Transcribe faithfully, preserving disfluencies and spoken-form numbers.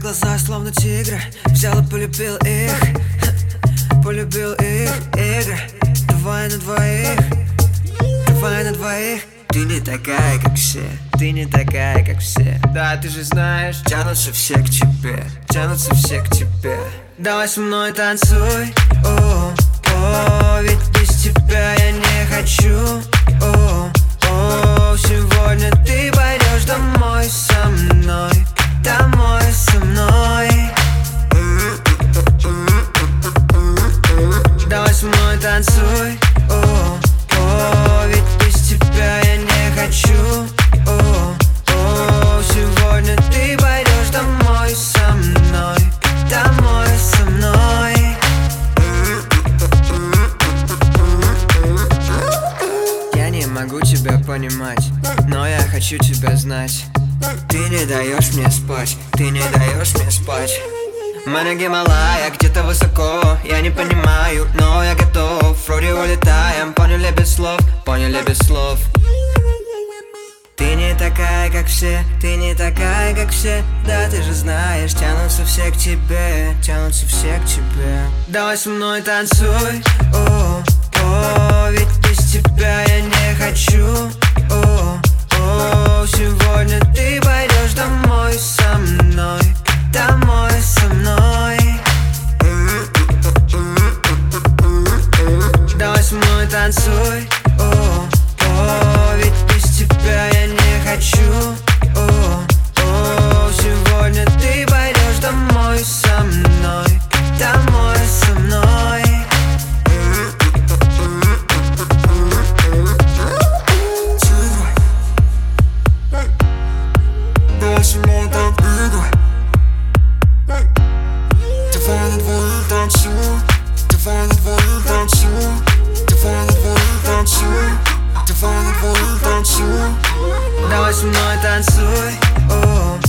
глаза словно тигры, взял и полюбил их. Полюбил их игры. Давай на двоих, давай на двоих. Ты не такая, как все, ты не такая, как все. Да, ты же знаешь, тянутся все к тебе, тянутся все к тебе. Давай со мной танцуй, о, о, ведь без тебя я не хочу. О, о, сегодня ты пойдешь домой со мной, домой со мной. Давай со мной танцуй, о, о, ведь без тебя я не хочу. О, о, сегодня ты пойдешь домой со мной, домой со мной. Я не могу тебя понимать, но я хочу тебя знать. Ты не даешь мне спать, ты не даешь мне спать. Мы на Гималаях, где-то высоко, я не понимаю, но я готов. Вроде улетаем, поняли без слов, поняли без слов. Ты не такая, как все, ты не такая, как все. Да, ты же знаешь, тянутся все к тебе, тянутся все к тебе. Давай со мной танцуй, о, о, ведь без тебя я не хочу. О, о, сегодня ты пойдешь домой со мной, домой со мной. Давай со мной танцуй, о, о, ведь без тебя я не хочу. О, о, сегодня ты пойдешь домой со мной, домой со мной. Давай со мной танцуй. Давай на двоих танцуй, давай на двоих танцуй, давай на двоих танцуй, давай на двоих танцуй. Давай со мной танцуй, о,